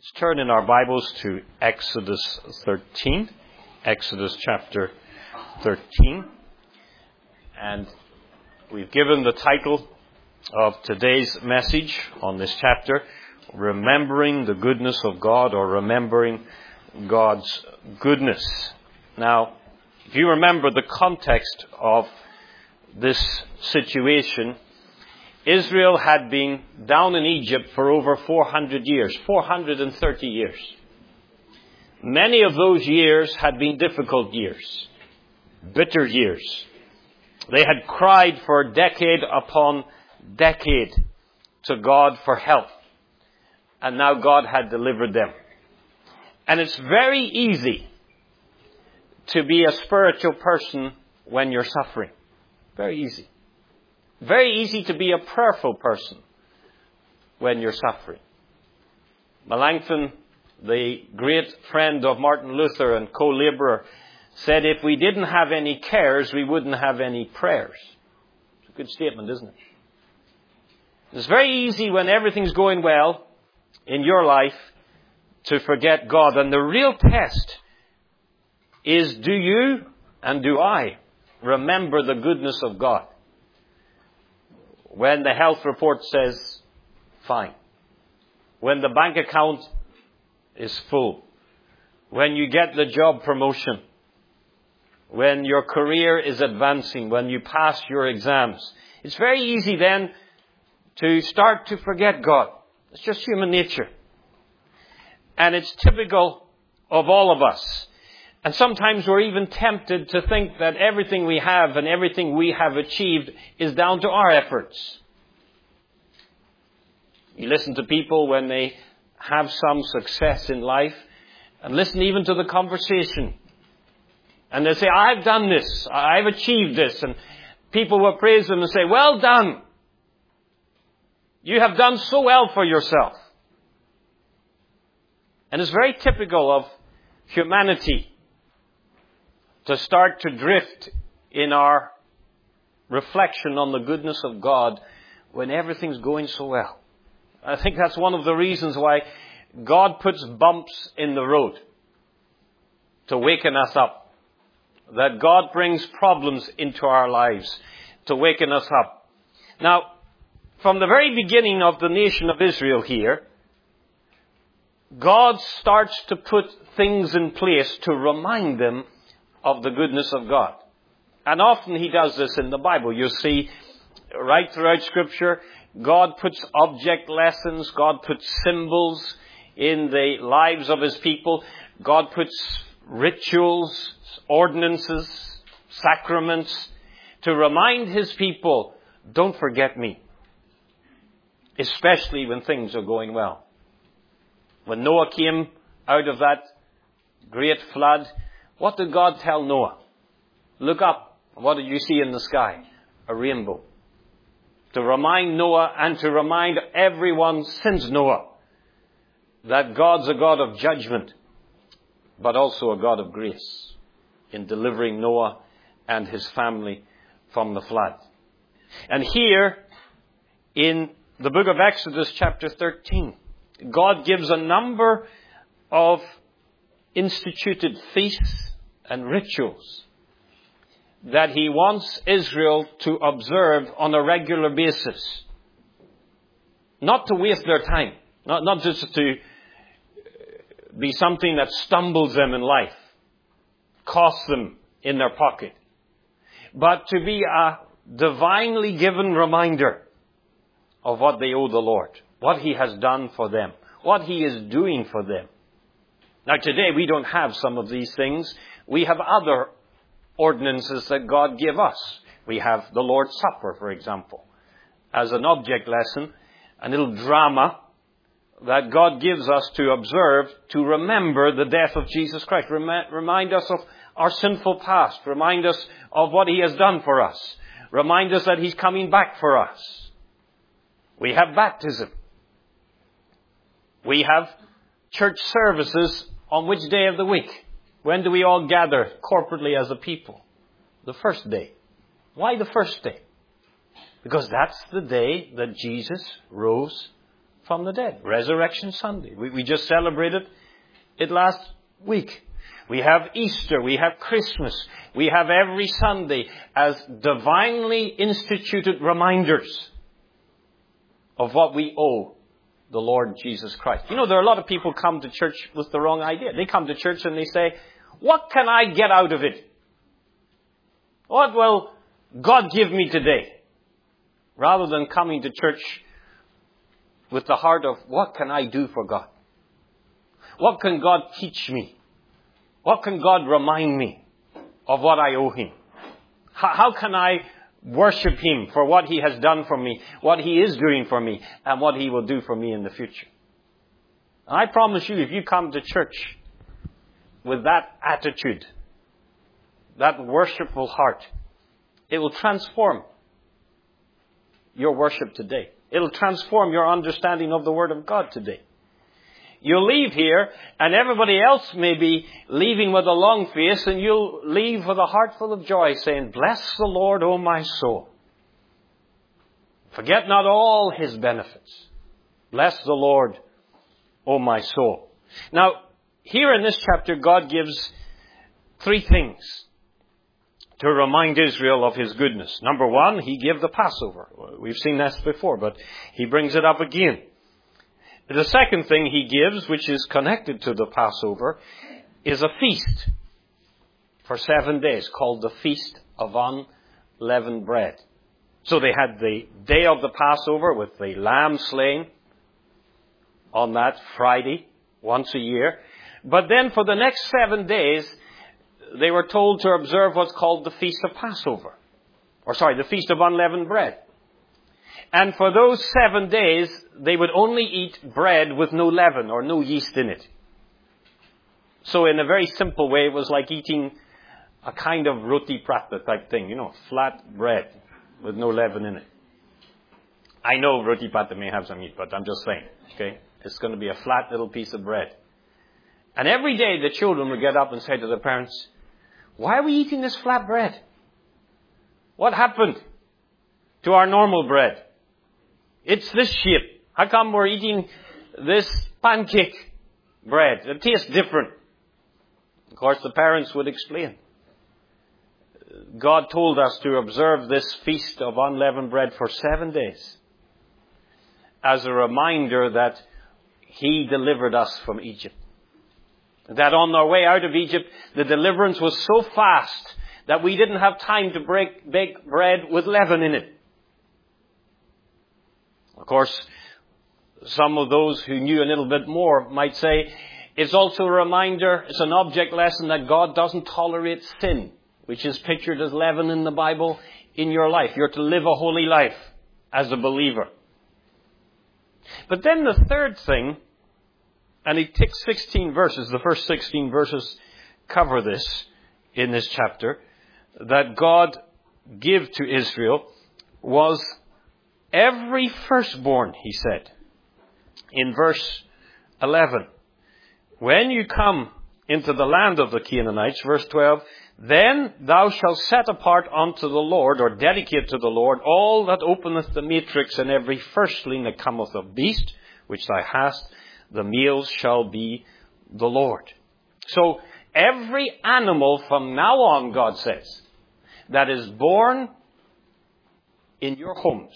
Let's turn in our Bibles to Exodus 13. Exodus chapter 13. And we've given the title of today's message on this chapter, Remembering the Goodness of God, or Remembering God's Goodness. Now, if you remember the context of this situation, Israel had been down in Egypt for over 400 years, 430 years. Many of those years had been difficult years, bitter years. They had cried for decade upon decade to God for help. And now God had delivered them. And it's very easy to be a spiritual person when you're suffering. Very easy. Very easy to be a prayerful person when you're suffering. Melanchthon, the great friend of Martin Luther and co-laborer, said if we didn't have any cares, we wouldn't have any prayers. It's a good statement, isn't it? It's very easy when everything's going well in your life to forget God. And the real test is, do you and do I remember the goodness of God? When the health report says, fine. When the bank account is full. When you get the job promotion. When your career is advancing. When you pass your exams. It's very easy then to start to forget God. It's just human nature. And it's typical of all of us. And sometimes we're even tempted to think that everything we have and everything we have achieved is down to our efforts. You listen to people when they have some success in life, and listen even to the conversation. And they say, I've done this, I've achieved this. And people will praise them and say, well done. You have done so well for yourself. And it's very typical of humanity to start to drift in our reflection on the goodness of God when everything's going so well. I think that's one of the reasons why God puts bumps in the road to waken us up. That God brings problems into our lives to waken us up. Now, from the very beginning of the nation of Israel here, God starts to put things in place to remind them of the goodness of God. And often He does this in the Bible. You'll see right throughout Scripture, God puts object lessons, God puts symbols in the lives of His people. God puts rituals, ordinances, sacraments to remind His people, don't forget me. Especially when things are going well. When Noah came out of that great flood, what did God tell Noah? Look up. What did you see in the sky? A rainbow. To remind Noah and to remind everyone since Noah that God's a God of judgment, but also a God of grace in delivering Noah and his family from the flood. And here in the book of Exodus chapter 13, God gives a number of instituted feasts and rituals that He wants Israel to observe on a regular basis. Not to waste their time. Not just to be something that stumbles them in life. Costs them in their pocket. But to be a divinely given reminder of what they owe the Lord. What He has done for them. What He is doing for them. Now today we don't have some of these things. We have other ordinances that God gave us. We have the Lord's Supper, for example, as an object lesson, a little drama that God gives us to observe, to remember the death of Jesus Christ. Remind us of our sinful past. Remind us of what He has done for us. Remind us that He's coming back for us. We have baptism. We have church services on which day of the week? When do we all gather corporately as a people? The first day. Why the first day? Because that's the day that Jesus rose from the dead. Resurrection Sunday. We just celebrated it last week. We have Easter. We have Christmas. We have every Sunday as divinely instituted reminders of what we owe the Lord Jesus Christ. You know, there are a lot of people come to church with the wrong idea. They come to church and they say, what can I get out of it? What will God give me today? Rather than coming to church with the heart of, what can I do for God? What can God teach me? What can God remind me of what I owe Him? How can I worship Him for what He has done for me, what He is doing for me, and what He will do for me in the future? And I promise you, if you come to church with that attitude, that worshipful heart, it will transform your worship today. It'll transform your understanding of the Word of God today. You'll leave here, and everybody else may be leaving with a long face, and you'll leave with a heart full of joy, saying, bless the Lord, O my soul. Forget not all His benefits. Bless the Lord, O my soul. Now, here in this chapter, God gives three things to remind Israel of His goodness. Number one, He gave the Passover. We've seen this before, but He brings it up again. The second thing He gives, which is connected to the Passover, is a feast for 7 days called the Feast of Unleavened Bread. So they had the day of the Passover with the lamb slain on that Friday once a year. But then for the next 7 days, they were told to observe what's called the Feast of Passover. The Feast of Unleavened Bread. And for those 7 days, they would only eat bread with no leaven or no yeast in it. So in a very simple way, it was like eating a kind of roti prata type thing, flat bread with no leaven in it. I know roti prata may have some meat, but I'm just saying, okay? It's going to be a flat little piece of bread. And every day the children would get up and say to their parents, why are we eating this flat bread? What happened to our normal bread? It's this shape. How come we're eating this pancake bread? It tastes different. Of course, the parents would explain. God told us to observe this Feast of Unleavened Bread for 7 days as a reminder that He delivered us from Egypt. That on our way out of Egypt, the deliverance was so fast that we didn't have time to bake bread with leaven in it. Of course, some of those who knew a little bit more might say, it's also a reminder, it's an object lesson that God doesn't tolerate sin, which is pictured as leaven in the Bible in your life. You're to live a holy life as a believer. But then the third thing, and it takes 16 verses, the first 16 verses cover this in this chapter, that God gave to Israel was every firstborn, He said, in verse 11. When you come into the land of the Canaanites, verse 12, then thou shalt set apart unto the Lord, or dedicate to the Lord, all that openeth the matrix, and every firstling that cometh of beast, which thou hast, the males shall be the Lord. So every animal from now on, God says, that is born in your homes,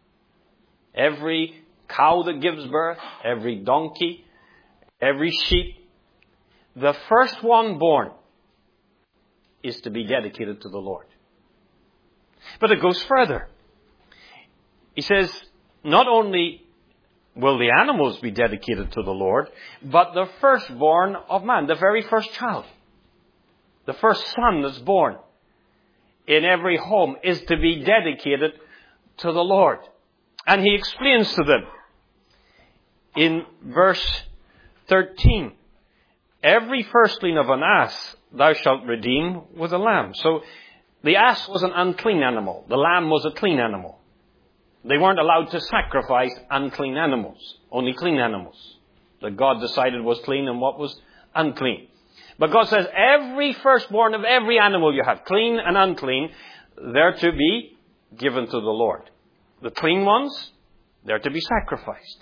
every cow that gives birth, every donkey, every sheep, the first one born is to be dedicated to the Lord. But it goes further. He says, not only will the animals be dedicated to the Lord, but the firstborn of man, the very first child, the first son that's born in every home is to be dedicated to the Lord. And He explains to them in verse 13, every firstling of an ass thou shalt redeem with a lamb. So the ass was an unclean animal. The lamb was a clean animal. They weren't allowed to sacrifice unclean animals, only clean animals that God decided was clean and what was unclean. But God says every firstborn of every animal you have, clean and unclean, they're to be given to the Lord. The clean ones, they're to be sacrificed.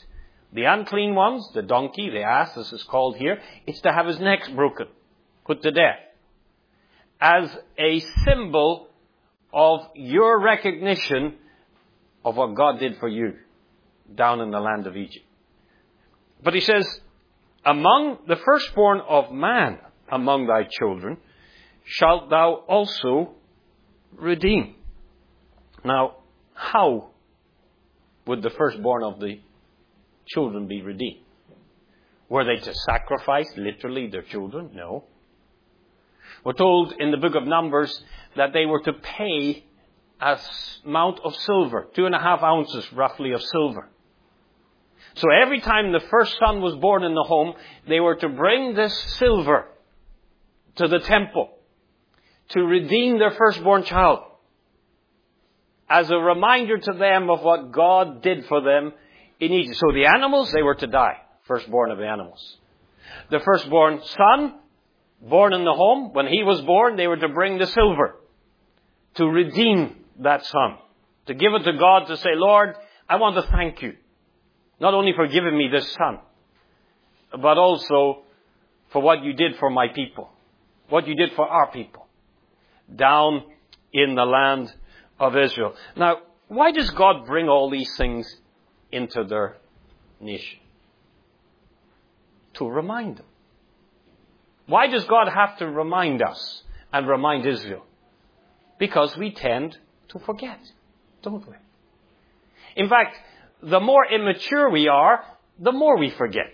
The unclean ones, the donkey, the ass, as is called here, it's to have his neck broken, put to death, as a symbol of your recognition of what God did for you down in the land of Egypt. But he says, among the firstborn of man, among thy children, shalt thou also redeem. Now, how would the firstborn of the children be redeemed? Were they to sacrifice literally their children? No. We're told in the book of Numbers that they were to pay a amount of silver, 2.5 ounces roughly of silver. So every time the first son was born in the home, they were to bring this silver to the temple to redeem their firstborn child, as a reminder to them of what God did for them in Egypt. So the animals, they were to die, firstborn of the animals. The firstborn son, born in the home, when he was born, they were to bring the silver to redeem that son, to give it to God, to say, Lord, I want to thank you, not only for giving me this son, but also for what you did for my people, what you did for our people down in the land of Israel. Now, why does God bring all these things into their nation? To remind them. Why does God have to remind us and remind Israel? Because we tend to forget, don't we? In fact, the more immature we are, the more we forget.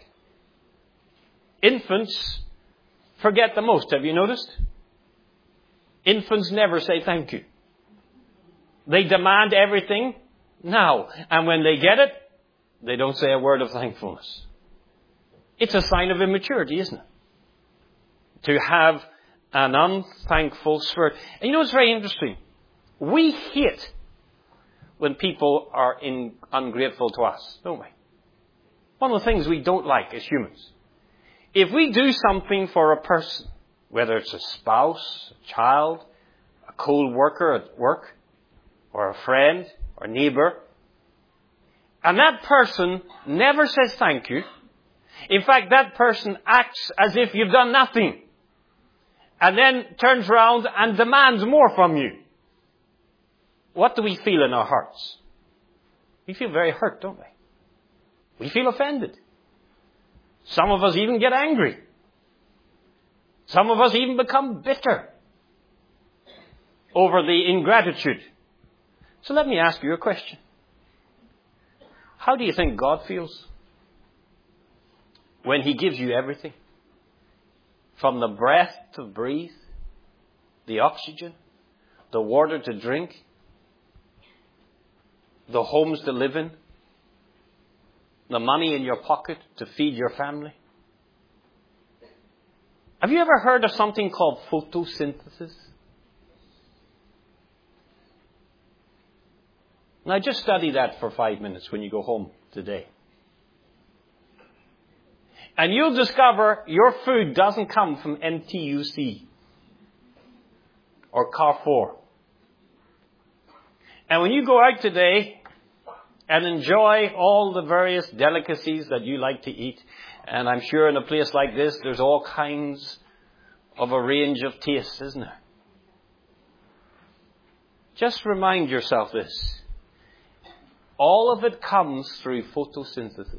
Infants forget the most. Have you noticed? Infants never say thank you. They demand everything now. And when they get it, they don't say a word of thankfulness. It's a sign of immaturity, isn't it? To have an unthankful spirit. And you know what's very interesting? We hate when people are ungrateful to us, don't we? One of the things we don't like as humans. If we do something for a person, whether it's a spouse, a child, a co-worker at work, or a friend, or neighbor, and that person never says thank you. In fact, that person acts as if you've done nothing, and then turns around and demands more from you. What do we feel in our hearts? We feel very hurt, don't we? We feel offended. Some of us even get angry. Some of us even become bitter over the ingratitude. So let me ask you a question. How do you think God feels when He gives you everything? From the breath to breathe, the oxygen, the water to drink, the homes to live in, the money in your pocket to feed your family. Have you ever heard of something called photosynthesis? Now just study that for 5 minutes when you go home today. And you'll discover your food doesn't come from NTUC or Carrefour. And when you go out today and enjoy all the various delicacies that you like to eat, and I'm sure in a place like this, there's all kinds of a range of tastes, isn't there? Just remind yourself this. All of it comes through photosynthesis.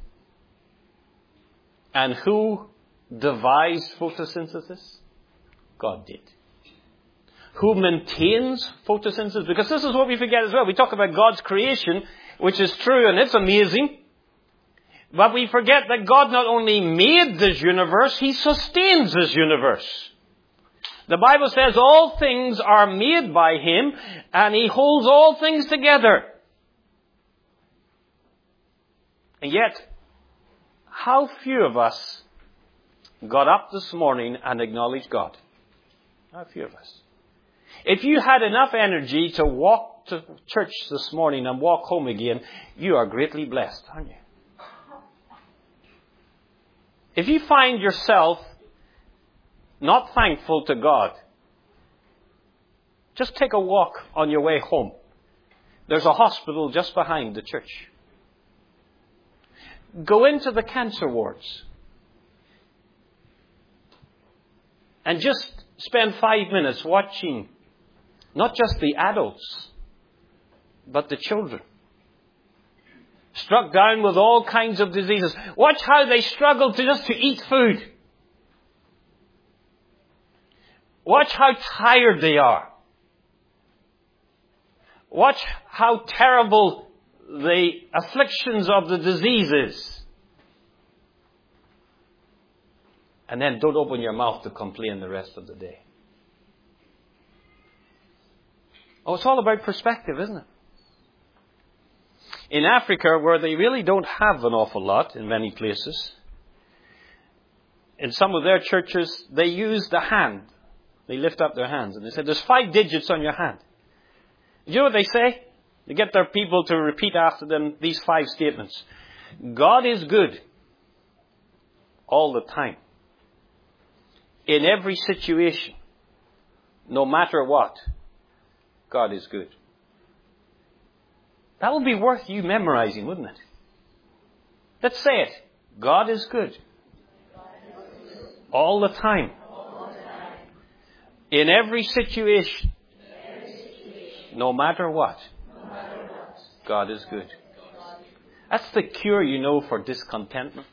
And who devised photosynthesis? God did. Who maintains photosynthesis? Because this is what we forget as well. We talk about God's creation, which is true and it's amazing. But we forget that God not only made this universe, He sustains this universe. The Bible says all things are made by Him and He holds all things together. And yet, how few of us got up this morning and acknowledged God? How few of us? If you had enough energy to walk to church this morning and walk home again, you are greatly blessed, aren't you? If you find yourself not thankful to God, just take a walk on your way home. There's a hospital just behind the church. Go into the cancer wards and just spend 5 minutes watching not just the adults, but the children. Struck down with all kinds of diseases. Watch how they struggle to eat food. Watch how tired they are. Watch how terrible the afflictions of the disease is. And then don't open your mouth to complain the rest of the day. Oh, it's all about perspective, isn't it? In Africa, where they really don't have an awful lot in many places, in some of their churches, they use the hand. They lift up their hands and they say, there's 5 digits on your hand. Do you know what they say? They get their people to repeat after them these 5 statements. God is good all the time. In every situation, no matter what, God is good. That would be worth you memorizing, wouldn't it? Let's say it. God is good. All the time. In every situation. No matter what. God is good. That's the cure, for discontentment.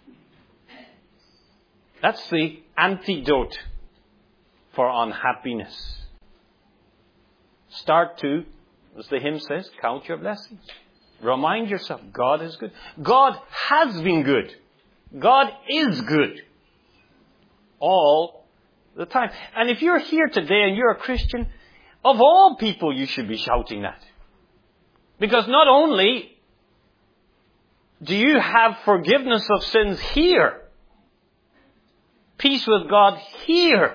That's the antidote for unhappiness. Start to, as the hymn says, count your blessings. Remind yourself, God is good. God has been good. God is good. All the time. And if you're here today and you're a Christian, of all people you should be shouting that. Because not only do you have forgiveness of sins here, peace with God here,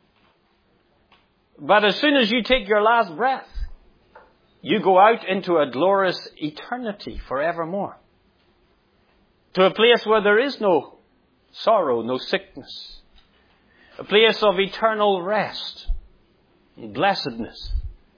but as soon as you take your last breath, you go out into a glorious eternity forevermore. To a place where there is no sorrow, no sickness. A place of eternal rest and blessedness.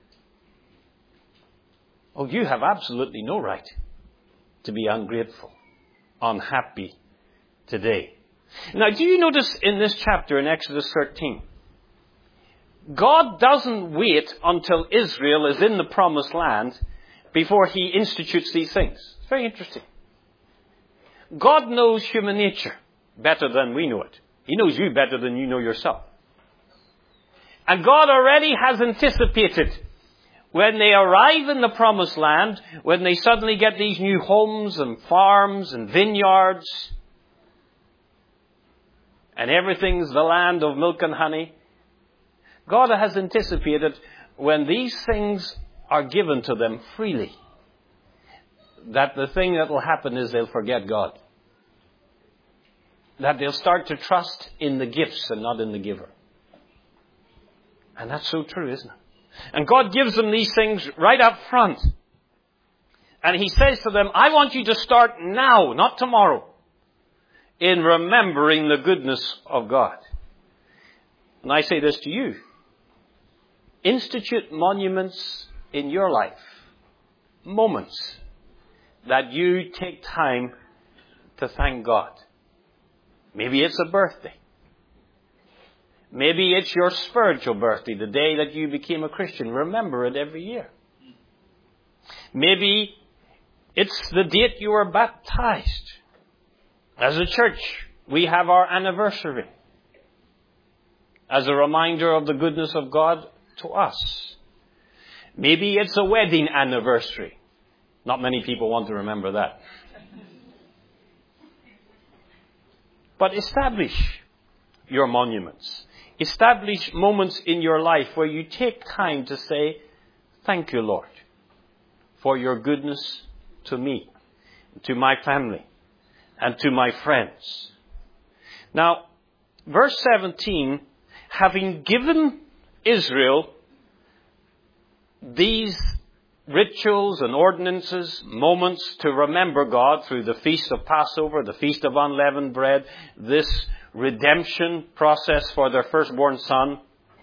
Oh, you have absolutely no right to be ungrateful, unhappy today. Now, do you notice in this chapter in Exodus 13, God doesn't wait until Israel is in the promised land before he institutes these things. It's very interesting. God knows human nature better than we know it. He knows you better than you know yourself. And God already has anticipated when they arrive in the promised land, when they suddenly get these new homes and farms and vineyards, and everything's the land of milk and honey, God has anticipated when these things are given to them freely, that the thing that will happen is they'll forget God. That they'll start to trust in the gifts and not in the giver. And that's so true, isn't it? And God gives them these things right up front. And he says to them, I want you to start now, not tomorrow, in remembering the goodness of God. And I say this to you. Institute monuments in your life. Moments that you take time to thank God. Maybe it's a birthday. Maybe it's your spiritual birthday, the day that you became a Christian. Remember it every year. Maybe it's the date you were baptized. As a church, we have our anniversary as a reminder of the goodness of God to us. Maybe it's a wedding anniversary. Not many people want to remember that. But establish your monuments. Establish moments in your life where you take time to say, thank you, Lord, for your goodness to me, to my family, and to my friends. Now, verse 17, having given Israel these rituals and ordinances, moments to remember God through the Feast of Passover, the Feast of Unleavened Bread, this redemption process for their firstborn son.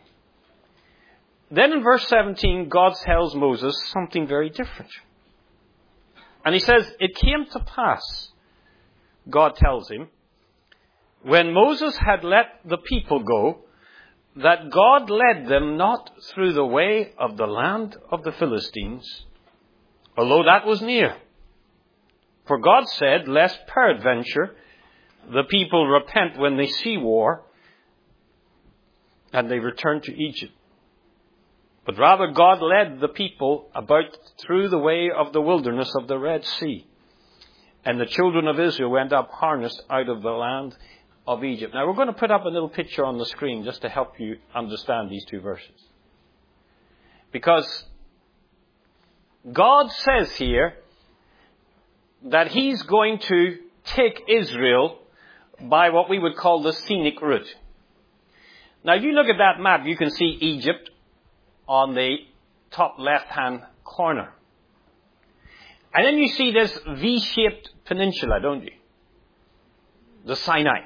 Then in verse 17, God tells Moses something very different. And he says, it came to pass God tells him, when Moses had let the people go, that God led them not through the way of the land of the Philistines, although that was near. For God said, lest peradventure the people repent when they see war, and they return to Egypt. But rather God led the people about through the way of the wilderness of the Red Sea. And the children of Israel went up harnessed out of the land of Egypt. Now we're going to put up a little picture on the screen just to help you understand these two verses. Because God says here that he's going to take Israel by what we would call the scenic route. Now if you look at that map, you can see Egypt on the top left-hand corner. And then you see this V-shaped peninsula, don't you? The Sinai.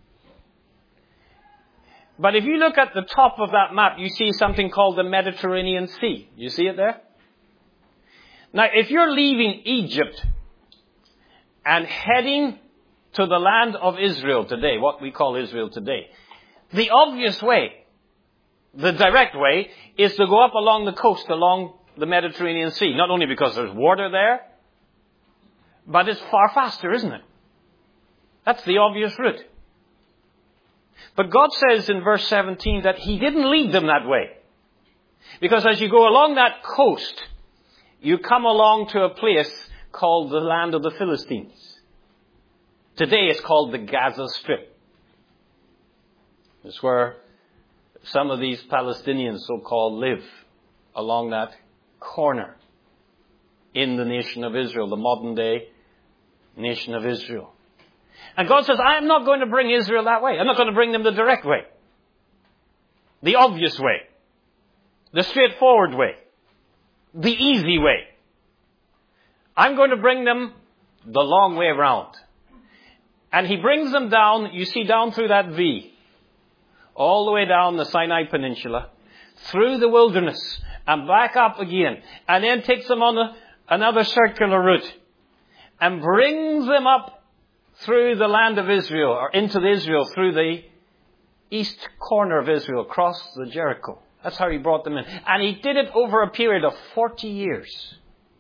But if you look at the top of that map, you see something called the Mediterranean Sea. You see it there? Now, if you're leaving Egypt and heading to the land of Israel today, what we call Israel today, the obvious way, the direct way, is to go up along the coast, along the Mediterranean Sea. Not only because there's water there, but it's far faster, isn't it? That's the obvious route. But God says in verse 17 that he didn't lead them that way. Because as you go along that coast, you come along to a place called the land of the Philistines. Today it's called the Gaza Strip. It's where some of these Palestinians, so-called, live along that corner in the nation of Israel, the modern day nation of Israel. And God says, I am not going to bring Israel that way. I'm not going to bring them the direct way. The obvious way. The straightforward way. The easy way. I'm going to bring them the long way around. And he brings them down, you see, down through that V. All the way down the Sinai Peninsula. Through the wilderness. And back up again. And then takes them on another circular route. And brings them up through the land of Israel, or into Israel, through the east corner of Israel, across the Jericho. That's how he brought them in. And he did it over a period of 40 years.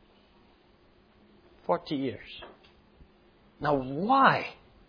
40 years. Now why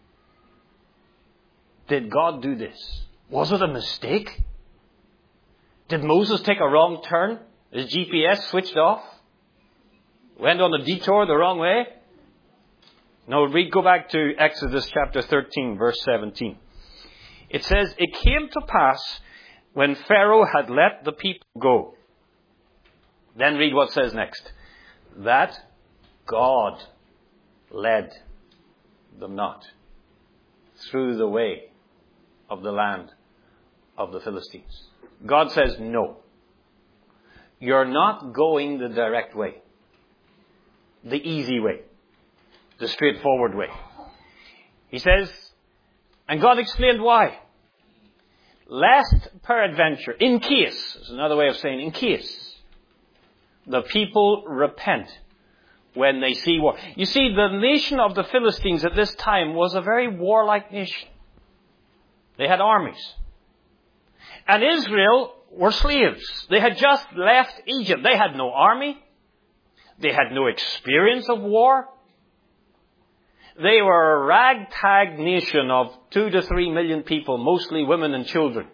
did God do this? Was it a mistake? Did Moses take a wrong turn? His GPS switched off? Went on a detour the wrong way? No, go back to Exodus chapter 13, verse 17. It says, it came to pass when Pharaoh had let the people go. Then read what says next. That God led them not through the way of the land of the Philistines. God says, no. You're not going the direct way. The easy way. The straightforward way. He says, and God explained why. Lest peradventure, in case, is another way of saying in case, the people repent when they see war. You see, the nation of the Philistines at this time was a very warlike nation. They had armies. And Israel were slaves. They had just left Egypt. They had no army. They had no experience of war. They were a ragtag nation of 2 to 3 million people, mostly women and children.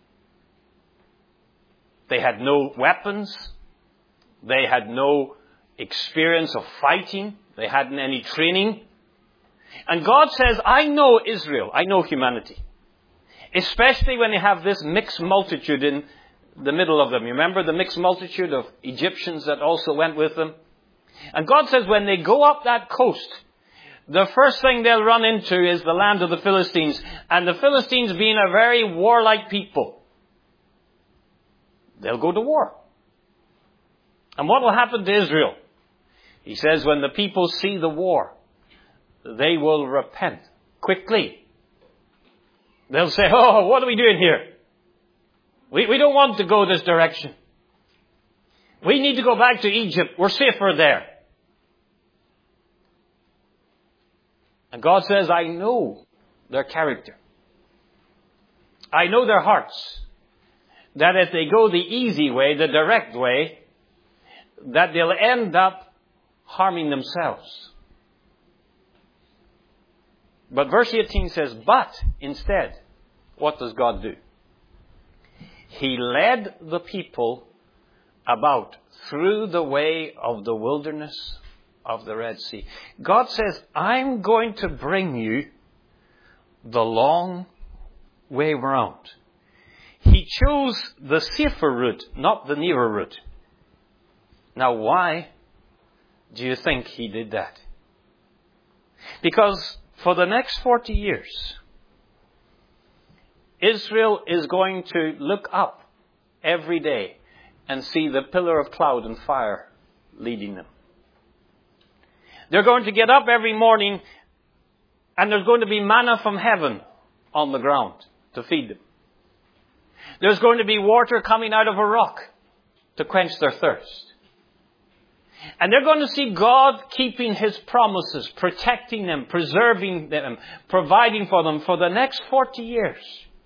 They had no weapons. They had no experience of fighting. They hadn't any training. And God says, I know Israel. I know humanity. Especially when they have this mixed multitude in the middle of them. You remember the mixed multitude of Egyptians that also went with them? And God says when they go up that coast, the first thing they'll run into is the land of the Philistines. And the Philistines being a very warlike people, they'll go to war. And what will happen to Israel? He says when the people see the war, they will repent quickly. They'll say, oh, what are we doing here? We don't want to go this direction. We need to go back to Egypt. We're safer there. And God says, I know their character. I know their hearts. That if they go the easy way, the direct way, that they'll end up harming themselves. But verse 18 says, but instead, what does God do? He led the people about through the way of the wilderness of the Red Sea. God says, I'm going to bring you the long way round. He chose the safer route, not the nearer route. Now, why do you think he did that? Because for the next 40 years, Israel is going to look up every day and see the pillar of cloud and fire leading them. They're going to get up every morning and there's going to be manna from heaven on the ground to feed them. There's going to be water coming out of a rock to quench their thirst. And they're going to see God keeping His promises, protecting them, preserving them, providing for them for the next 40 years.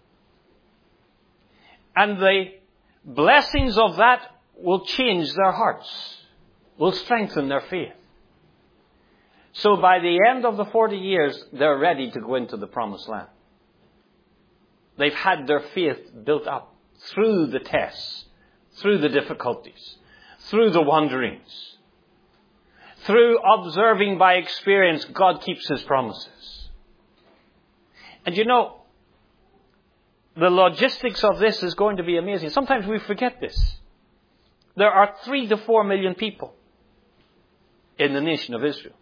And the blessings of that will change their hearts, will strengthen their faith. So by the end of the 40 years, they're ready to go into the promised land. They've had their faith built up through the tests, through the difficulties, through the wanderings. Through observing by experience, God keeps His promises. And you know, the logistics of this is going to be amazing. Sometimes we forget this. There are 3 to 4 million people in the nation of Israel.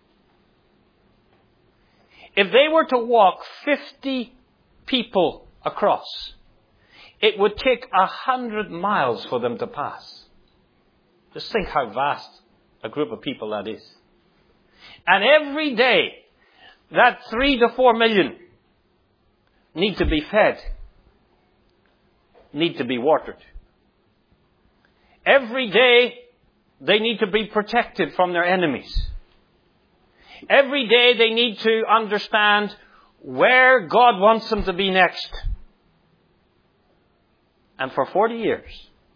If they were to walk 50 people across, it would take 100 miles for them to pass. Just think how vast a group of people that is. And every day, that 3 to 4 million need to be fed, need to be watered. Every day, they need to be protected from their enemies. Every day, they need to understand where God wants them to be next. And for 40 years,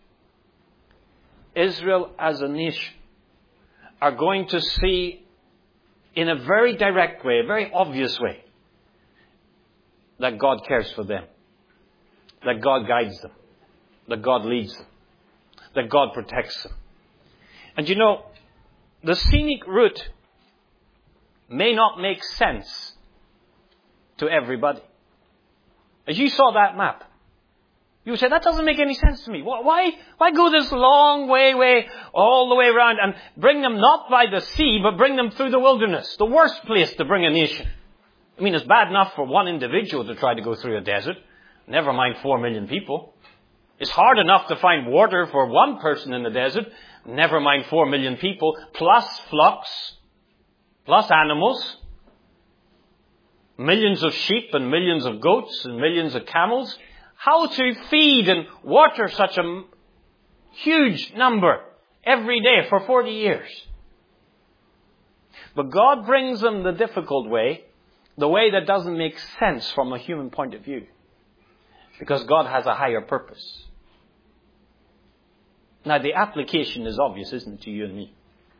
Israel as a nation are going to see in a very direct way, a very obvious way, that God cares for them, that God guides them, that God leads them, that God protects them. And you know, the scenic route may not make sense to everybody. As you saw that map, you would say, that doesn't make any sense to me. Why go this long way, all the way around and bring them not by the sea, but bring them through the wilderness? The worst place to bring a nation. I mean, it's bad enough for one individual to try to go through a desert. Never mind 4 million people. It's hard enough to find water for one person in the desert. Never mind 4 million people, plus flocks, plus animals. Millions of sheep and millions of goats and millions of camels. How to feed and water such a huge number every day for 40 years. But God brings them the difficult way, the way that doesn't make sense from a human point of view. Because God has a higher purpose. Now the application is obvious, isn't it, to you and me?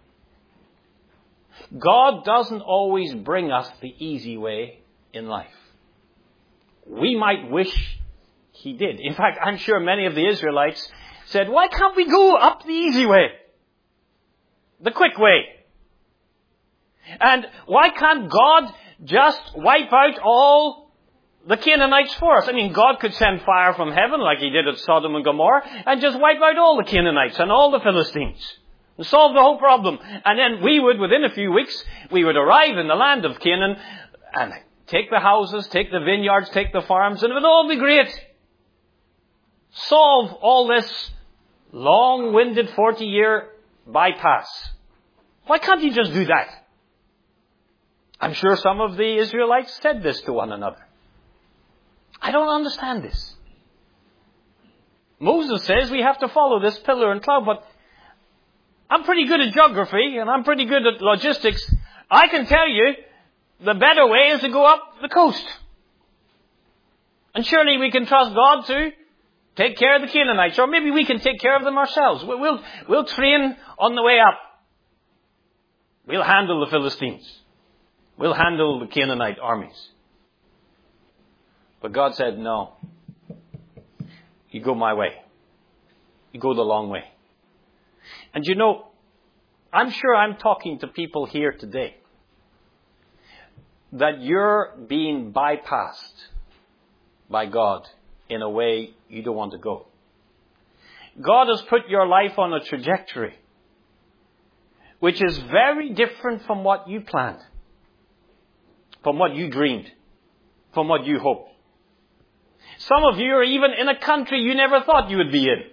God doesn't always bring us the easy way in life. We might wish He did. In fact, I'm sure many of the Israelites said, why can't we go up the easy way? The quick way. And why can't God just wipe out all the Canaanites for us? I mean, God could send fire from heaven like He did at Sodom and Gomorrah and just wipe out all the Canaanites and all the Philistines and solve the whole problem. And then we would, within a few weeks, we would arrive in the land of Canaan and take the houses, take the vineyards, take the farms, and it would all be great. Solve all this long-winded 40-year bypass. Why can't He just do that? I'm sure some of the Israelites said this to one another. I don't understand this. Moses says we have to follow this pillar and cloud, but I'm pretty good at geography and I'm pretty good at logistics. I can tell you the better way is to go up the coast. And surely we can trust God to take care of the Canaanites, or maybe we can take care of them ourselves. We'll train on the way up. We'll handle the Philistines. We'll handle the Canaanite armies. But God said, no. You go my way. You go the long way. And you know, I'm sure I'm talking to people here today that you're being bypassed by God in a way you don't want to go. God has put your life on a trajectory which is very different from what you planned, from what you dreamed, from what you hoped. Some of you are even in a country you never thought you would be in.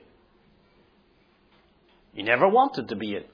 You never wanted to be in.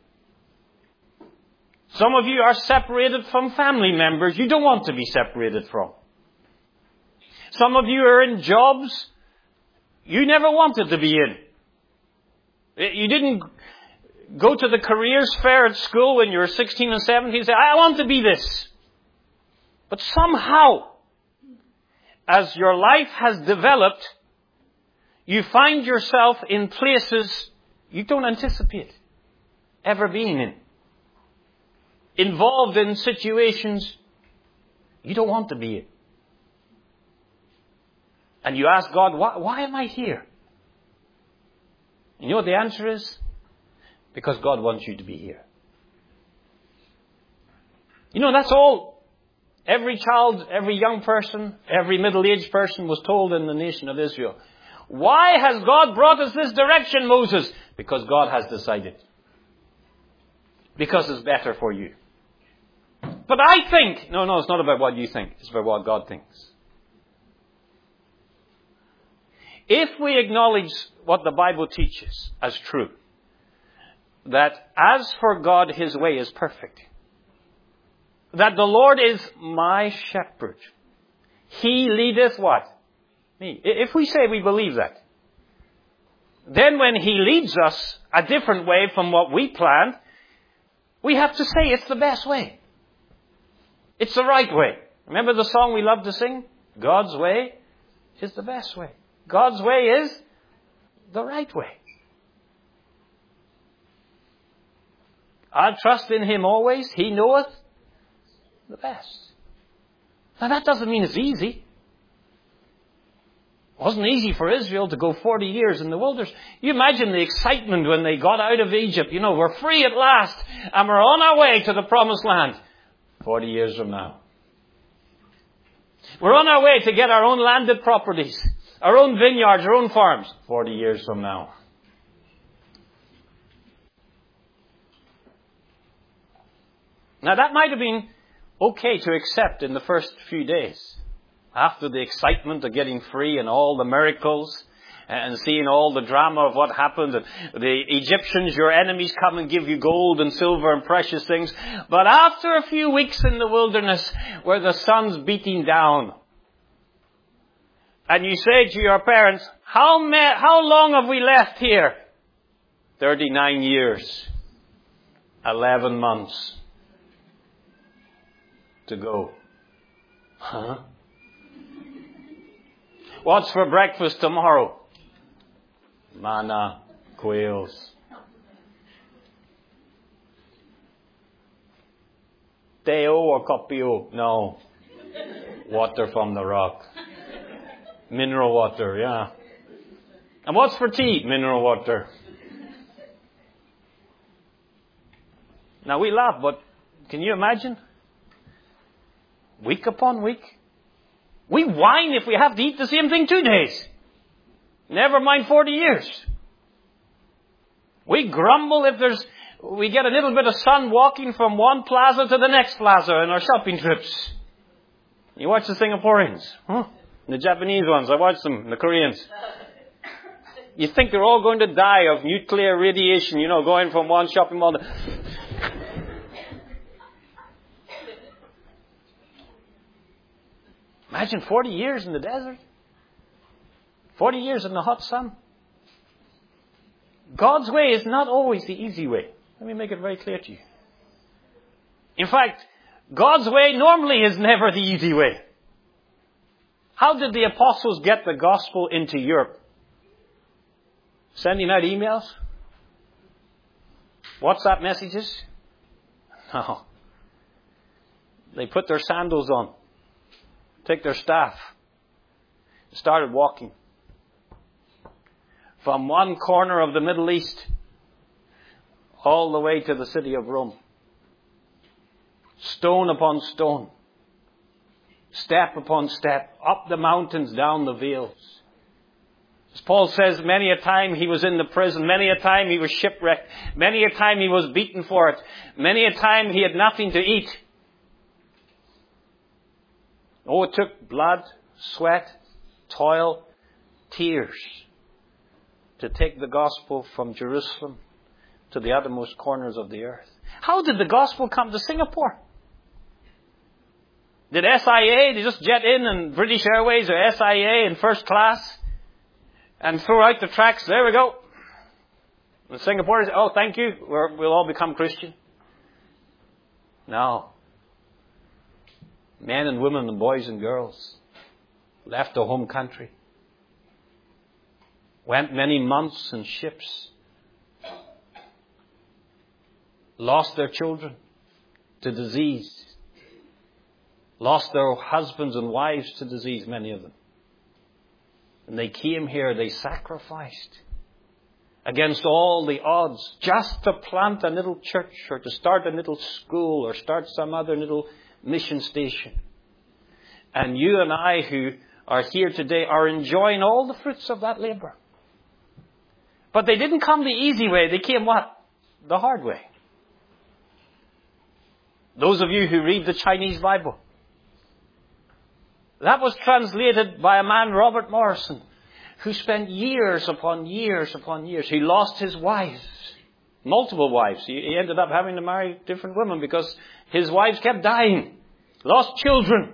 Some of you are separated from family members you don't want to be separated from. Some of you are in jobs you never wanted to be in. You didn't go to the careers fair at school when you were 16 and 17 and say, I want to be this. But somehow, as your life has developed, you find yourself in places you don't anticipate ever being in. Involved in situations you don't want to be in. And you ask God, why am I here? You know what the answer is? Because God wants you to be here. You know, that's all every child, every young person, every middle-aged person was told in the nation of Israel. Why has God brought us this direction, Moses? Because God has decided. Because it's better for you. But I think, no, it's not about what you think. It's about what God thinks. If we acknowledge what the Bible teaches as true, that as for God, His way is perfect, that the Lord is my shepherd, He leadeth what? Me. If we say we believe that, then when He leads us a different way from what we planned, we have to say it's the best way. It's the right way. Remember the song we love to sing? God's way is the best way. God's way is the right way. I'll trust in Him always. He knoweth the best. Now that doesn't mean it's easy. It wasn't easy for Israel to go 40 years in the wilderness. You imagine the excitement when they got out of Egypt. You know, we're free at last and we're on our way to the promised land. 40 years from now. We're on our way to get our own landed properties, our own vineyards, our own farms. 40 years from now. Now that might have been okay to accept in the first few days. After the excitement of getting free and all the miracles and seeing all the drama of what happened. And the Egyptians, your enemies, come and give you gold and silver and precious things. But after a few weeks in the wilderness where the sun's beating down, and you say to your parents, how long have we left here? 39 years. 11 months to go. Huh? What's for breakfast tomorrow? Manna, quails. Teo or copio? No. Water from the rock. Mineral water, yeah. And what's for tea? Mineral water. Now we laugh, but can you imagine? Week upon week. We whine if we have to eat the same thing 2 days. Never mind 40 years. We grumble if we get a little bit of sun walking from one plaza to the next plaza in our shopping trips. You watch the Singaporeans, huh? The Japanese ones, I watch them, the Koreans. You think they're all going to die of nuclear radiation, going from one shopping mall to... Imagine 40 years in the desert. 40 years in the hot sun. God's way is not always the easy way. Let me make it very clear to you. In fact, God's way normally is never the easy way. How did the apostles get the gospel into Europe? Sending out emails? WhatsApp messages? No. They put their sandals on, took their staff, and started walking from one corner of the Middle East all the way to the city of Rome. Stone upon stone, step upon step, up the mountains, down the vales. As Paul says, many a time he was in the prison, many a time he was shipwrecked, many a time he was beaten for it, many a time he had nothing to eat. Oh, it took blood, sweat, toil, tears to take the gospel from Jerusalem to the uttermost corners of the earth. How did the gospel come to Singapore? Did SIA, they just jet in and British Airways or SIA in first class and throw out the tracts? There we go. And Singaporeans, oh, thank you, we'll all become Christian. No. Men and women and boys and girls left their home country, went many months in ships, lost their children to disease, lost their husbands and wives to disease, many of them. And they came here, they sacrificed against all the odds just to plant a little church or to start a little school or start some other little mission station. And you and I who are here today are enjoying all the fruits of that labor. But they didn't come the easy way. They came what? The hard way. Those of you who read the Chinese Bible, that was translated by a man, Robert Morrison, who spent years upon years upon years. He lost his wives, multiple wives. He ended up having to marry different women because his wives kept dying. Lost children.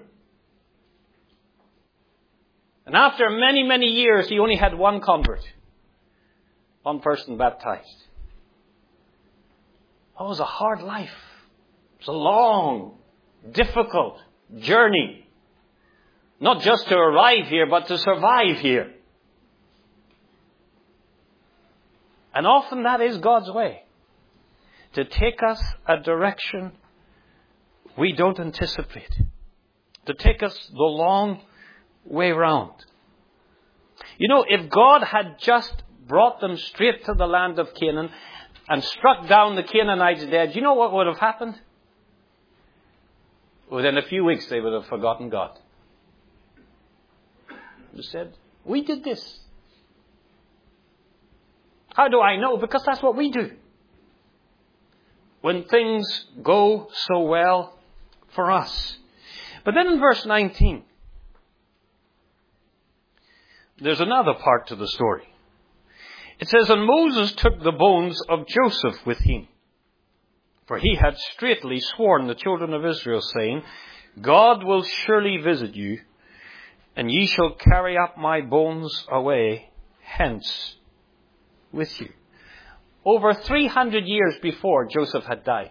And after many, many years, he only had one convert. One person baptized. It was a hard life. It was a long, difficult journey. Not just to arrive here, but to survive here. And often that is God's way. To take us a direction we don't anticipate. To take us the long way round. You know, if God had just brought them straight to the land of Canaan and struck down the Canaanites dead, you know what would have happened? Within a few weeks they would have forgotten God. They said, we did this. How do I know? Because that's what we do. When things go so well for us. But then in verse 19, there's another part to the story. It says, and Moses took the bones of Joseph with him, for he had straitly sworn the children of Israel, saying, God will surely visit you, and ye shall carry up my bones away hence with you. Over 300 years before Joseph had died.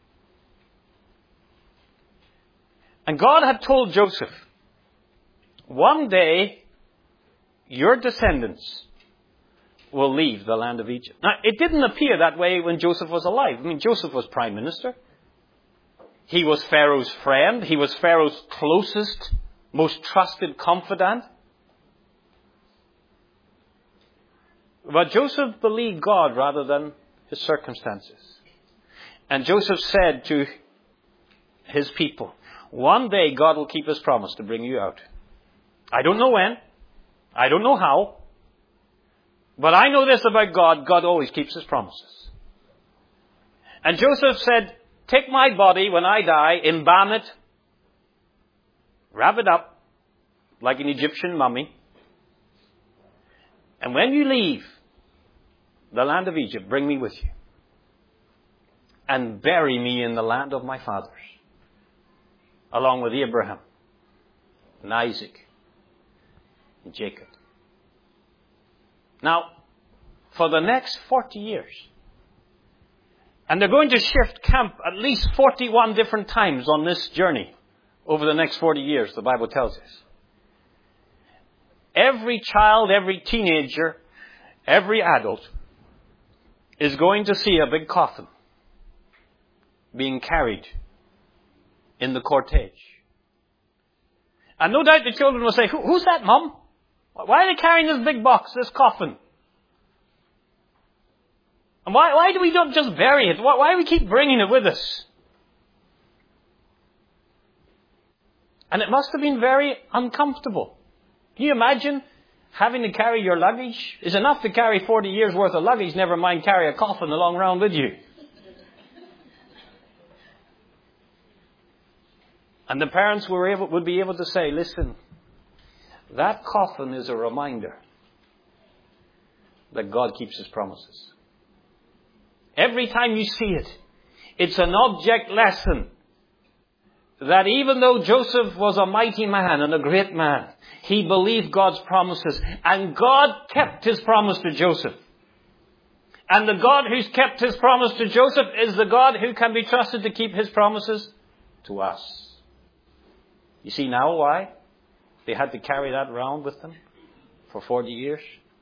And God had told Joseph, one day your descendants will leave the land of Egypt. Now, it didn't appear that way when Joseph was alive. I mean, Joseph was prime minister. He was Pharaoh's friend. He was Pharaoh's closest, most trusted confidant. But Joseph believed God rather than his circumstances. And Joseph said to his people, one day God will keep his promise to bring you out. I don't know when. I don't know how. But I know this about God. God always keeps his promises. And Joseph said, take my body when I die, embalm it, wrap it up like an Egyptian mummy. And when you leave the land of Egypt, bring me with you. And bury me in the land of my fathers, along with Abraham and Isaac and Jacob. Now, for the next 40 years, And they're going to shift camp at least 41 different times on this journey over the next 40 years, the Bible tells us. Every child, every teenager, every adult is going to see a big coffin being carried in the cortege. And no doubt the children will say, who's that, Mum? Why are they carrying this big box, this coffin? And why do we not just bury it? Why do we keep bringing it with us? And it must have been very uncomfortable. Can you imagine having to carry your luggage? It's enough to carry 40 years worth of luggage, never mind carry a coffin along round with you. And the parents would be able to say, listen, that coffin is a reminder that God keeps His promises. Every time you see it, it's an object lesson that even though Joseph was a mighty man and a great man, he believed God's promises. And God kept His promise to Joseph. And the God who's kept His promise to Joseph is the God who can be trusted to keep His promises to us. You see now why they had to carry that around with them for 40 years?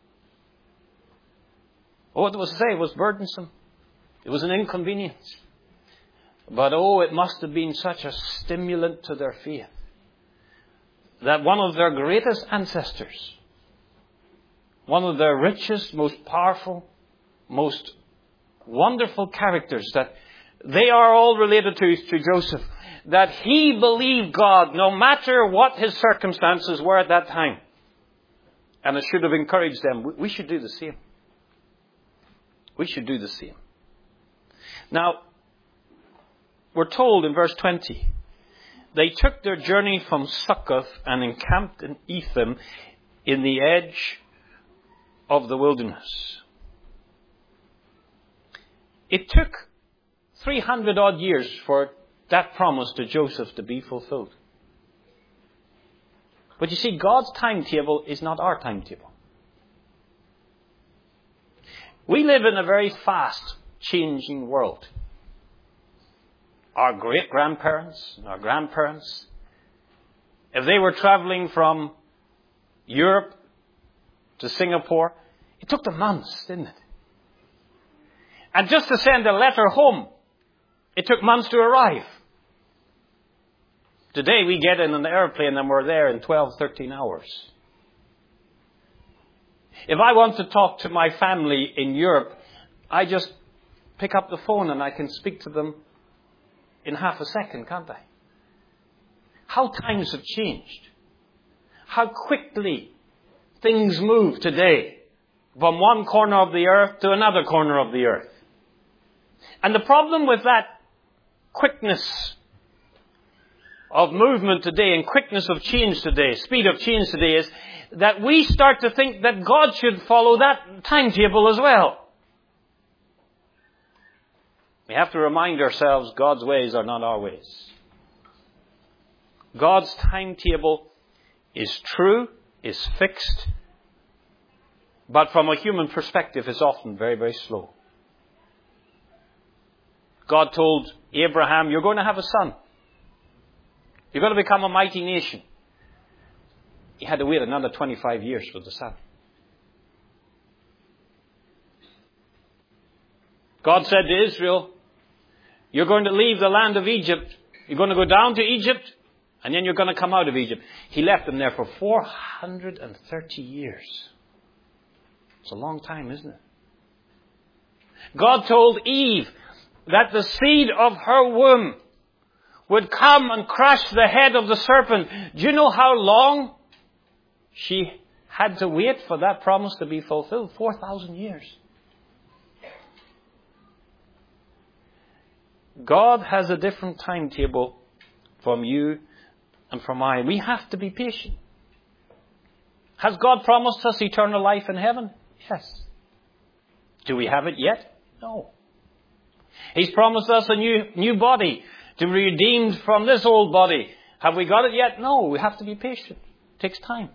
What was to say? It was burdensome. It was an inconvenience. But it must have been such a stimulant to their faith that one of their greatest ancestors, one of their richest, most powerful, most wonderful characters that they are all related to Joseph, that he believed God no matter what his circumstances were at that time. And it should have encouraged them. We should do the same. We should do the same. Now, we're told in verse 20, they took their journey from Succoth and encamped in Etham in the edge of the wilderness. It took 300 odd years for that promise to Joseph to be fulfilled. But you see, God's timetable is not our timetable. We live in a very fast changing world. Our great-grandparents, our grandparents, if they were traveling from Europe to Singapore, it took them months, didn't it? And just to send a letter home, it took months to arrive. Today we get in an airplane and we're there in 12, 13 hours. If I want to talk to my family in Europe, I just pick up the phone and I can speak to them in half a second, can't I? How times have changed. How quickly things move today from one corner of the earth to another corner of the earth. And the problem with that quickness of movement today and quickness of change today, speed of change today, is that we start to think that God should follow that timetable as well. We have to remind ourselves God's ways are not our ways. God's timetable is true, is fixed, but from a human perspective is often very, very slow. God told Abraham, you're going to have a son. You're going to become a mighty nation. He had to wait another 25 years for the son. God said to Israel, you're going to leave the land of Egypt. You're going to go down to Egypt, and then you're going to come out of Egypt. He left them there for 430 years. It's a long time, isn't it? God told Eve that the seed of her womb would come and crush the head of the serpent. Do you know how long she had to wait for that promise to be fulfilled? 4,000 years. God has a different timetable from you and from I. We have to be patient. Has God promised us eternal life in heaven? Yes. Do we have it yet? No. He's promised us a new body to be redeemed from this old body. Have we got it yet? No. We have to be patient. It takes time.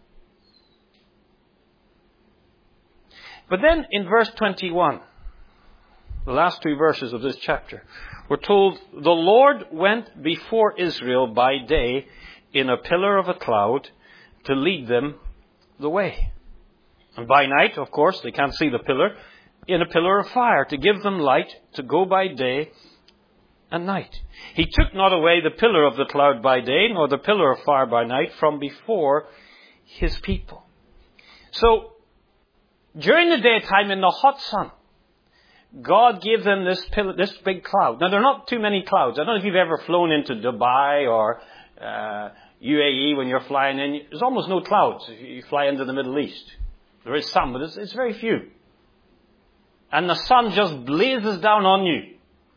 But then in verse 21, the last 2 verses of this chapter, we're told, the Lord went before Israel by day in a pillar of a cloud to lead them the way. And by night, of course, they can't see the pillar, in a pillar of fire to give them light to go by day and night. He took not away the pillar of the cloud by day, nor the pillar of fire by night from before his people. So, during the daytime in the hot sun, God gave them this big cloud. Now, there are not too many clouds. I don't know if you've ever flown into Dubai or UAE when you're flying in. There's almost no clouds if you fly into the Middle East. There is some, but it's very few. And the sun just blazes down on you.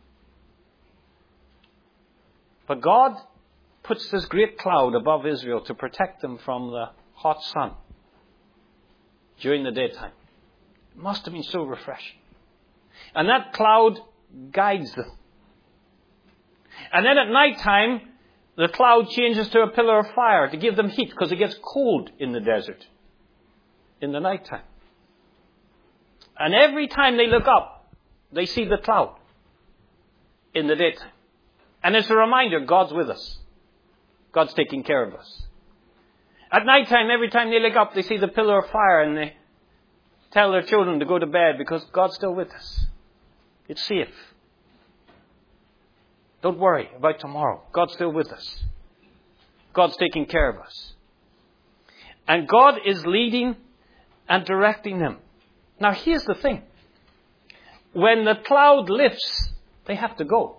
But God puts this great cloud above Israel to protect them from the hot sun during the daytime. It must have been so refreshing. And that cloud guides them. And then at night time, the cloud changes to a pillar of fire to give them heat, because it gets cold in the desert in the night time. And every time they look up, they see the cloud in the daytime. And it's a reminder, God's with us. God's taking care of us. At night time, every time they look up, they see the pillar of fire, and they tell their children to go to bed because God's still with us. It's safe. Don't worry about tomorrow. God's still with us. God's taking care of us. And God is leading and directing them. Now here's the thing. When the cloud lifts, they have to go.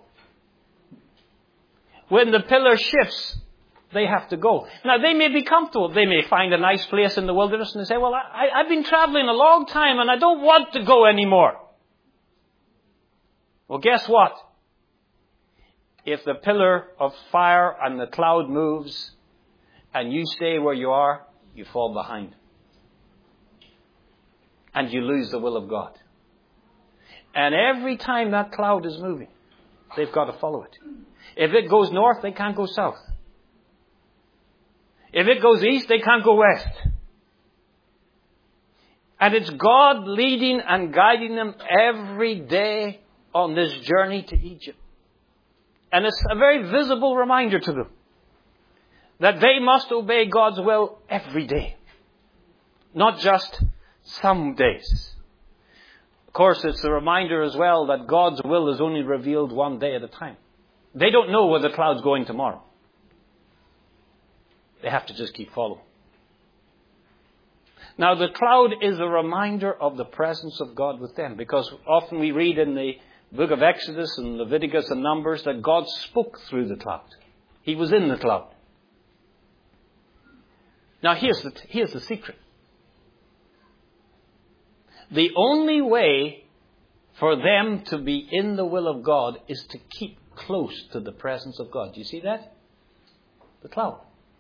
When the pillar shifts, they have to go. Now they may be comfortable. They may find a nice place in the wilderness and they say, well, I've been traveling a long time and I don't want to go anymore. Well, guess what? If the pillar of fire and the cloud moves and you stay where you are, you fall behind. And you lose the will of God. And every time that cloud is moving, they've got to follow it. If it goes north, they can't go south. If it goes east, they can't go west. And it's God leading and guiding them every day on this journey to Egypt. And it's a very visible reminder to them that they must obey God's will every day, not just some days. Of course, it's a reminder as well that God's will is only revealed one day at a time. They don't know where the cloud's going tomorrow. They have to just keep following. Now, the cloud is a reminder of the presence of God with them, because often we read in the book of Exodus and Leviticus and Numbers that God spoke through the cloud. He was in the cloud. Now, here's the secret. The only way for them to be in the will of God is to keep close to the presence of God. Do you see that? The cloud.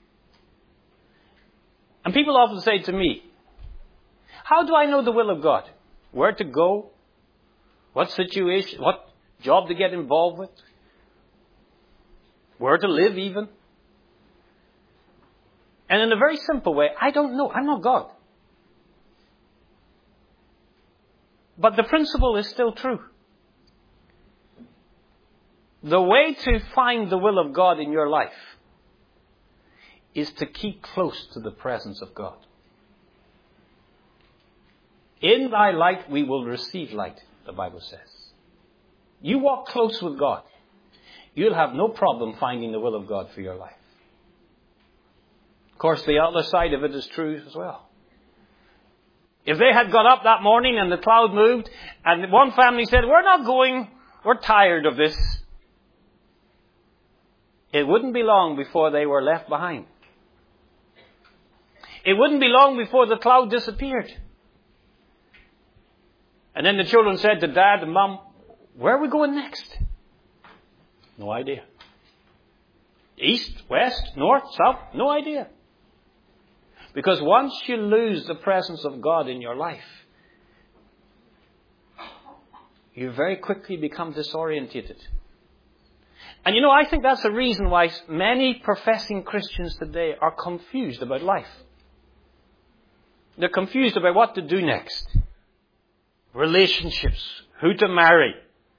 And people often say to me, how do I know the will of God? Where to go? What situation? What job to get involved with? Where to live even? And in a very simple way, I don't know. I'm not God. But the principle is still true. The way to find the will of God in your life is to keep close to the presence of God. In thy light we will receive light, the Bible says. You walk close with God, you'll have no problem finding the will of God for your life. Of course, the other side of it is true as well. If they had got up that morning and the cloud moved, and one family said, we're not going, we're tired of this, it wouldn't be long before they were left behind. It wouldn't be long before the cloud disappeared. And then the children said to Dad and Mom, where are we going next? No idea. East, west, north, south? No idea. Because once you lose the presence of God in your life, you very quickly become disorientated. And I think that's the reason why many professing Christians today are confused about life. They're confused about what to do next. Relationships, who to marry,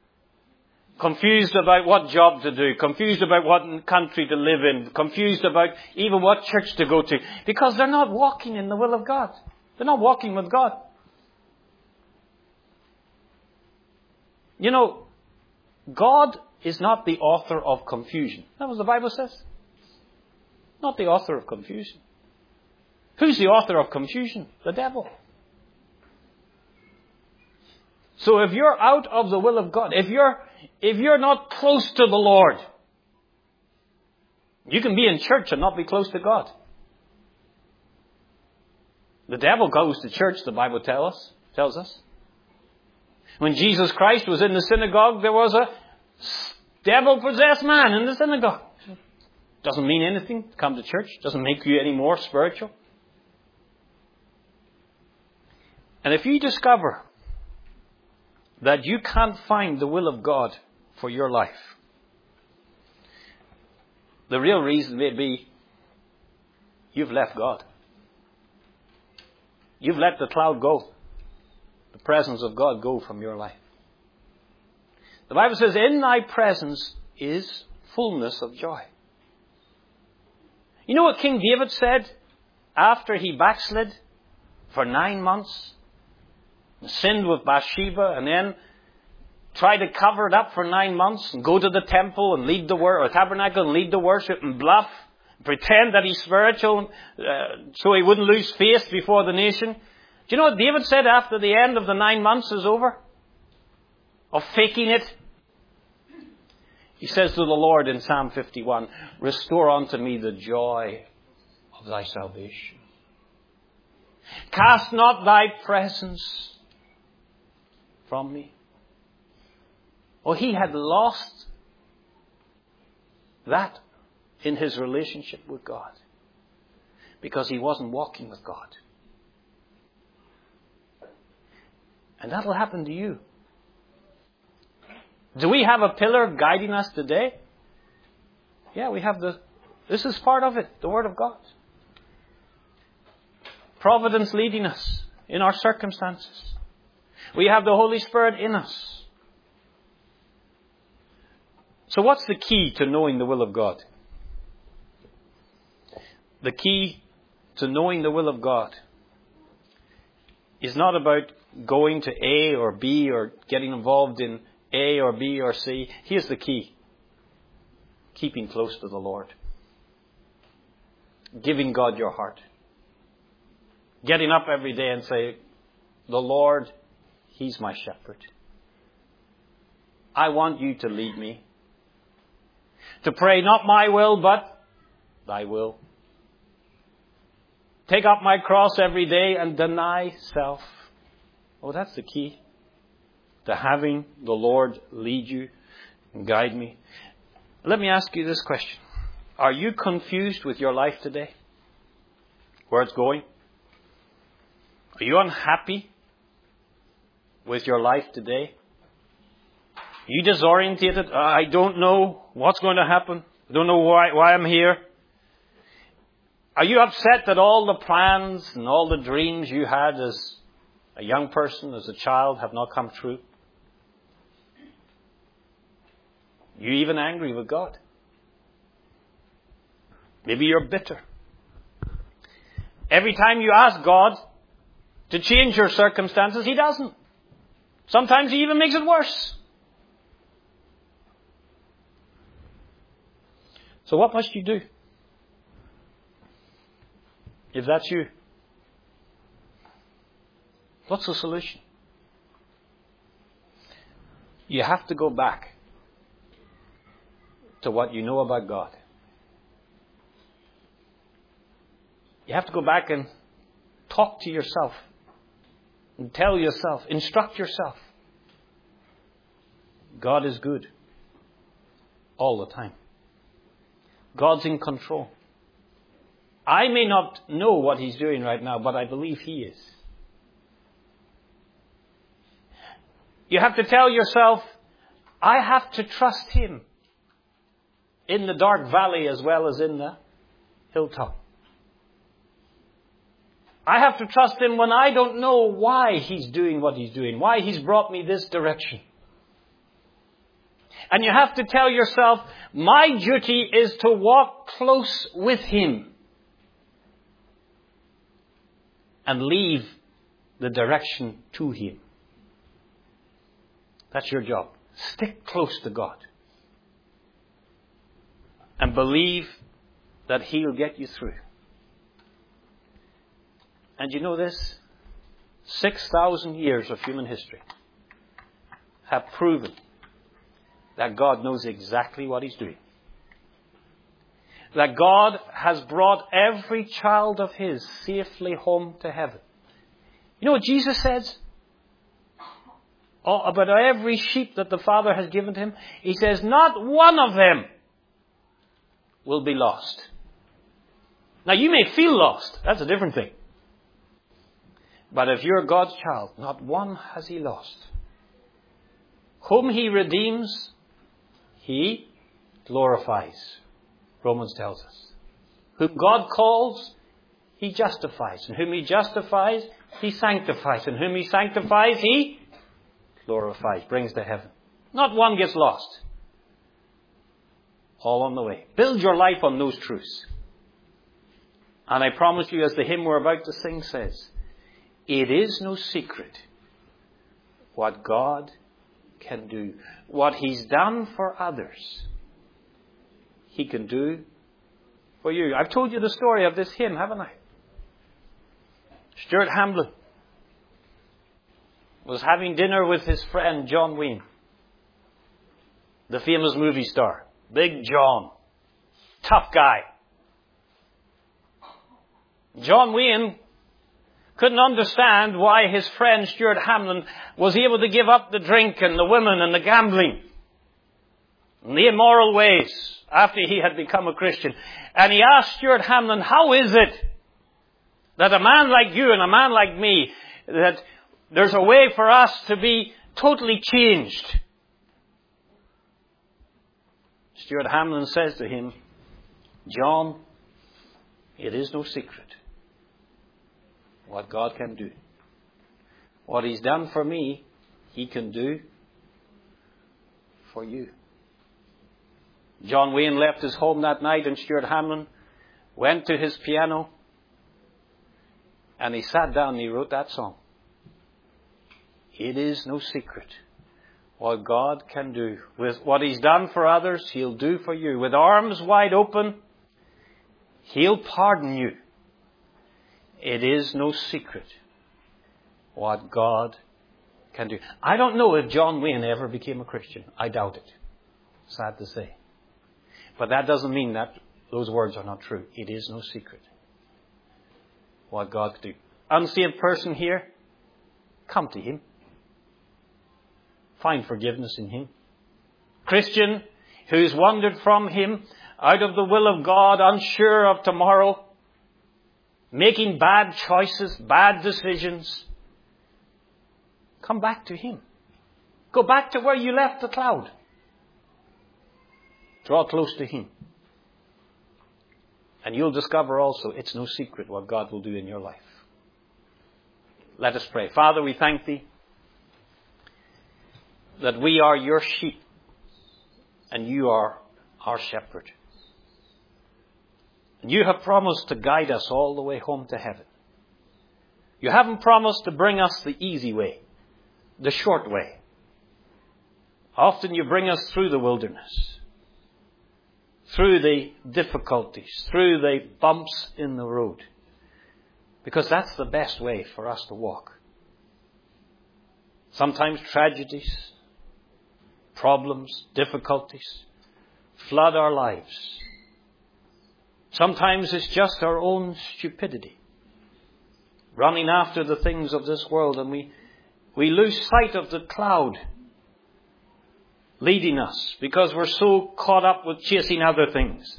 Confused about what job to do. Confused about what country to live in. Confused about even what church to go to. Because they're not walking in the will of God. They're not walking with God. You know, God is not the author of confusion. That's what the Bible says. Not the author of confusion. Who's the author of confusion? The devil. So if you're out of the will of God, if you're not close to the Lord, you can be in church and not be close to God. The devil goes to church, the Bible tells us. When Jesus Christ was in the synagogue, there was a devil-possessed man in the synagogue. Doesn't mean anything to come to church. Doesn't make you any more spiritual. And if you discover that you can't find the will of God for your life, the real reason may be you've left God. You've let the cloud go. The presence of God go from your life. The Bible says, in thy presence is fullness of joy. You know what King David said after he backslid for 9 months? Sinned with Bathsheba and then tried to cover it up for 9 months and go to the temple and lead the worship, or tabernacle and lead the worship and bluff, pretend that he's spiritual so he wouldn't lose face before the nation. Do you know what David said after the end of the 9 months is over? Of faking it? He says to the Lord in Psalm 51, restore unto me the joy of thy salvation. Cast not thy presence from me. Oh, he had lost that in his relationship with God because he wasn't walking with God. And that'll happen to you. Do we have a pillar guiding us today? Yeah, we have this is part of it, the Word of God. Providence leading us in our circumstances. We have the Holy Spirit in us. So what's the key to knowing the will of God? The key to knowing the will of God is not about going to A or B or getting involved in A or B or C. Here's the key. Keeping close to the Lord. Giving God your heart. Getting up every day and say, the Lord, He's my shepherd. I want you to lead me. To pray not my will, but thy will. Take up my cross every day and deny self. Oh, that's the key to having the Lord lead you and guide me. Let me ask you this question. Are you confused with your life today? Where it's going? Are you unhappy with your life today? Are you disorientated? I don't know what's going to happen. I don't know why I'm here. Are you upset that all the plans and all the dreams you had as a young person, as a child, have not come true? Are you even angry with God? Maybe you're bitter. Every time you ask God to change your circumstances, He doesn't. Sometimes He even makes it worse. So what must you do? If that's you, what's the solution? You have to go back to what you know about God. You have to go back and talk to yourself and tell yourself, instruct yourself. God is good all the time. God's in control. I may not know what He's doing right now, but I believe He is. You have to tell yourself, I have to trust Him in the dark valley as well as in the hilltop. I have to trust Him when I don't know why He's doing what He's doing, why He's brought me this direction. And you have to tell yourself, my duty is to walk close with Him and leave the direction to Him. That's your job. Stick close to God. And believe that He'll get you through. And you know this? 6,000 years of human history have proven that God knows exactly what He's doing. That God has brought every child of His safely home to heaven. You know what Jesus says? About every sheep that the Father has given to Him? He says, not one of them will be lost. Now you may feel lost. That's a different thing. But if you're God's child, not one has He lost. Whom He redeems, He glorifies. Romans tells us. Whom God calls, He justifies. And whom He justifies, He sanctifies. And whom He sanctifies, He glorifies, brings to heaven. Not one gets lost. All on the way. Build your life on those truths. And I promise you, as the hymn we're about to sing says, it is no secret what God can do. What He's done for others, He can do for you. I've told you the story of this hymn, haven't I? Stuart Hamblin was having dinner with his friend John Wayne, the famous movie star. Big John. Tough guy. John Wayne couldn't understand why his friend Stuart Hamblin was able to give up the drink and the women and the gambling and the immoral ways after he had become a Christian. And he asked Stuart Hamblin, how is it that a man like you and a man like me, that there's a way for us to be totally changed? Stuart Hamblin says to him, John, it is no secret what God can do. What He's done for me, He can do for you. John Wayne left his home that night, and Stuart Hamblin went to his piano and he sat down and he wrote that song. It is no secret what God can do. With what He's done for others, He'll do for you. With arms wide open, He'll pardon you. It is no secret what God can do. I don't know if John Wayne ever became a Christian. I doubt it. Sad to say. But that doesn't mean that those words are not true. It is no secret what God can do. Unsaved person here, come to Him. Find forgiveness in Him. Christian who's wandered from Him, out of the will of God, unsure of tomorrow, making bad choices, bad decisions, come back to Him. Go back to where you left the cloud. Draw close to Him. And you'll discover also it's no secret what God will do in your life. Let us pray. Father, we thank Thee that we are Your sheep and You are our shepherd. And You have promised to guide us all the way home to heaven. You haven't promised to bring us the easy way, the short way. Often You bring us through the wilderness, through the difficulties, through the bumps in the road, because that's the best way for us to walk. Sometimes tragedies, problems, difficulties flood our lives. Sometimes it's just our own stupidity, running after the things of this world, and we lose sight of the cloud leading us because we're so caught up with chasing other things.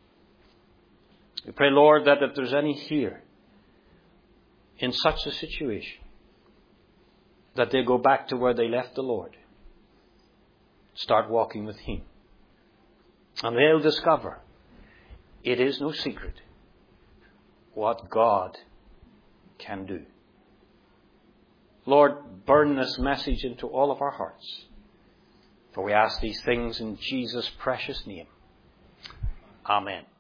We pray, Lord, that if there's any here in such a situation, that they go back to where they left the Lord. Start walking with Him. And they'll discover it is no secret what God can do. Lord, burn this message into all of our hearts. For we ask these things in Jesus' precious name. Amen.